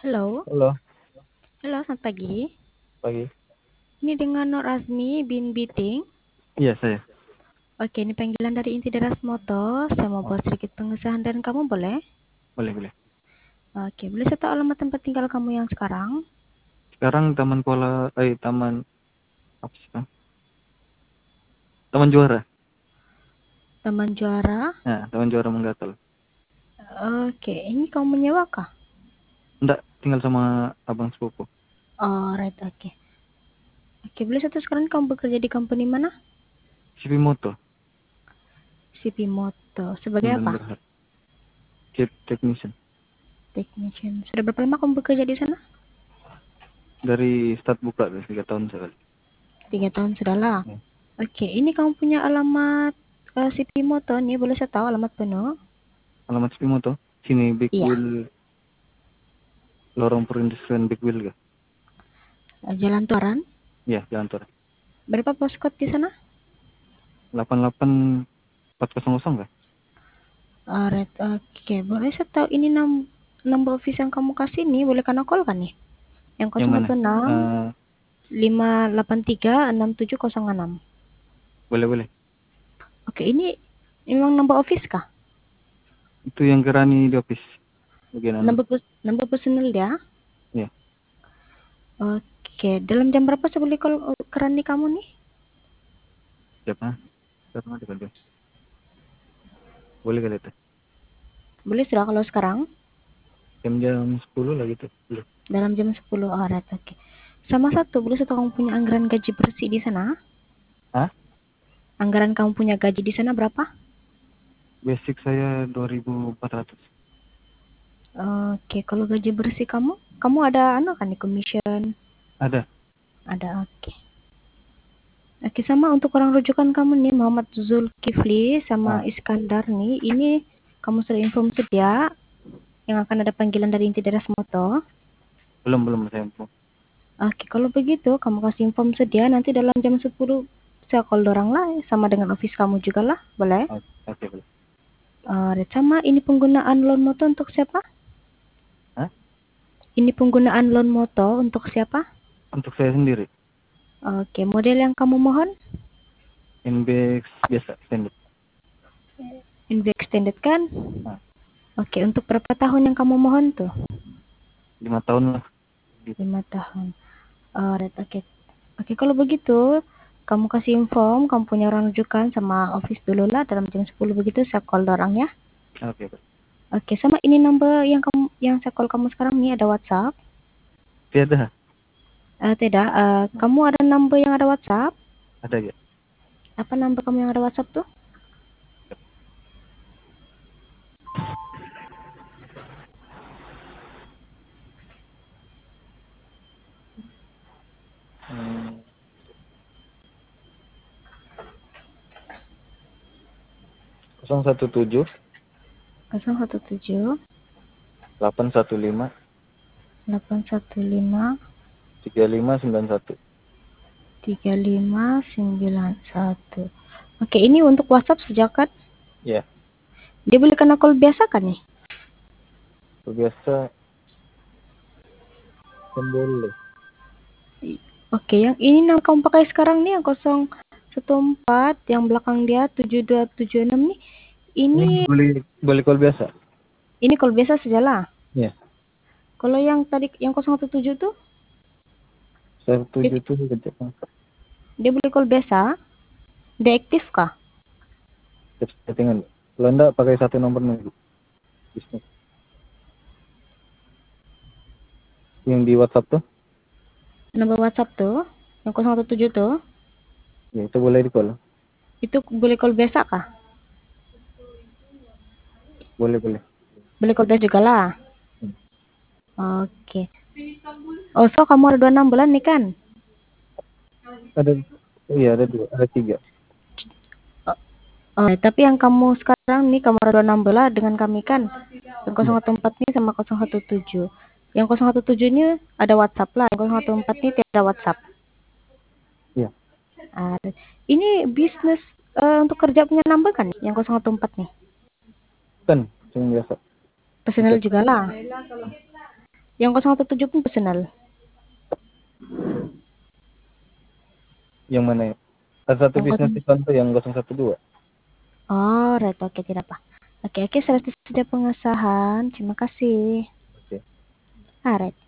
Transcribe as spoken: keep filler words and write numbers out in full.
Halo, Halo, halo selamat pagi. pagi. Ini dengan Nur Azmi bin Biting. Iya, saya. Oke, ini panggilan dari inti Deras Motor. Saya mau Oh, buat sedikit pengesahan dan kamu boleh? boleh, boleh. Oke, boleh saya tahu alamat tempat tinggal kamu yang sekarang? Sekarang Taman Pola, eh, Taman, apa sih, Bang? Taman Juara. Taman Juara. Nah, Taman Juara Menggatal. Oke, ini kamu menyewa kah? Enggak, tinggal sama abang sepupu. Oh, right, oke. Oke, boleh saya tahu sekarang kamu bekerja di company mana? C V Moto, C P Moto. Sebagai Sembilan apa? Berhad. Kit Technician. Technician. Sudah berapa lama kamu bekerja di sana? Dari start buka, dari tiga tahun sekali. Tiga tahun sudah lah. Ya. Oke, ini kamu punya alamat eh, C P Moto nih. Boleh saya tahu alamat penuh? Alamat C V Moto, sini Big Iya. Wheel, Lorong Perindustrian Big Wheel, kah? Eh, Jalan Tuaran. Iya, Jalan Tor. Berapa postcode di sana? delapan delapan empat nol nol, kah? Alright, oke. Boleh saya tahu ini nam nomor office yang kamu kasih nih, boleh karena call kan nih? Yang Yang mana? nol satu enam Eh, lima delapan tiga enam tujuh nol enam. boleh, boleh. Oke, ini memang nomor office kah? Itu yang Gerani di office. Bagian anu. Nomor pers nomor personal ya? Iya, Oke, dalam jam berapa saya boleh call uh, kerani kamu nih? siapa? Siapa ada kan? Boleh kali itu. Boleh sudah kalau sekarang? Jam jam sepuluh lah gitu. Belum. Dalam jam sepuluh. Alright, oke. Sama satu, boleh saya tahu kamu punya anggaran gaji bersih di sana? Hah? Anggaran kamu punya gaji di sana berapa? Basic saya dua ribu empat ratus. Oke, kalau gaji bersih kamu, kamu ada anu kan nih commission? Ada. Ada, oke. Oke, sama untuk orang rujukan kamu nih, Muhammad Zulkifli sama Ah, Iskandar nih, ini kamu sudah inform sedia yang akan ada panggilan dari inti Deras Moto. belum belum saya info. Oke, kalau begitu kamu kasih inform sedia nanti dalam jam sepuluh saya call dorang lah sama dengan office kamu juga lah, boleh? Ah, oke, boleh. Uh, sama ini penggunaan loan moto untuk siapa? Hah? Ini penggunaan loan moto untuk siapa? Untuk saya sendiri. Oke, model yang kamu mohon? N B X biasa standar. N V extended kan? Ah, Oke, untuk berapa tahun yang kamu mohon tuh? lima tahun lah. Gitu. Lima tahun. Alright, oke. Oke, kalau begitu, kamu kasih inform, kamu punya orang rujukan sama office dulu lah dalam jam sepuluh begitu saya call orang ya. Oke, Pak. Oke, sama ini number yang kamu yang saya call kamu sekarang nih ada WhatsApp. Tiada. Eh, tidak, eh, kamu ada number yang ada WhatsApp? Ada ya. Apa number kamu yang ada WhatsApp tuh? Hmm, nol satu tujuh nol satu tujuh delapan satu lima delapan satu lima tiga lima sembilan satu. tiga lima sembilan satu. Oke, ini untuk WhatsApp sejak kan? Ya, Dia boleh kena call biasa kan nih? biasa kan boleh. Oke, yang ini yang kamu pakai sekarang nih yang nol satu empat yang belakang dia tujuh dua tujuh enam nih. Ini Ini boleh boleh call biasa. ini call biasa saja lah. Ya, Kalau yang tadi yang nol satu tujuh tuh saya dia, tujuh tuh kerja. dia boleh call biasa? Dia aktif kah? Settingan. Kalau enggak pakai satu nomor nih. Bisnis. Yang di WhatsApp tuh, Nomor WhatsApp tuh yang nol satu tujuh tuh ya itu boleh di call. itu boleh call biasa kah? Boleh, boleh. Boleh call biasa juga lah. Hmm. Oke. Oh, so kamu ada dua enam bulan nih kan? Ada, iya ada dua, ada tiga. Oh, oh, tapi yang kamu sekarang nih kamu ada dua enam bulan dengan kami kan? Yang Ya, nol satu empat nih sama nol satu tujuh. Yang nol satu tujuh ini ada WhatsApp lah. Yang nol satu empat ini tidak ada WhatsApp. ya. Ah, ini bisnis eh, untuk kerja punya number kan? Yang nol satu empat nih. Kan, yang biasa. Personal Untuk juga lah. Yang nol satu tujuh pun personal. Yang mana ya? Satu Yang bisnis kosong. contoh yang nol satu dua. Oh, right. Oke, tidak apa. Oke, oke, selesai sudah pengesahan. Terima kasih. Oke. Ah, right.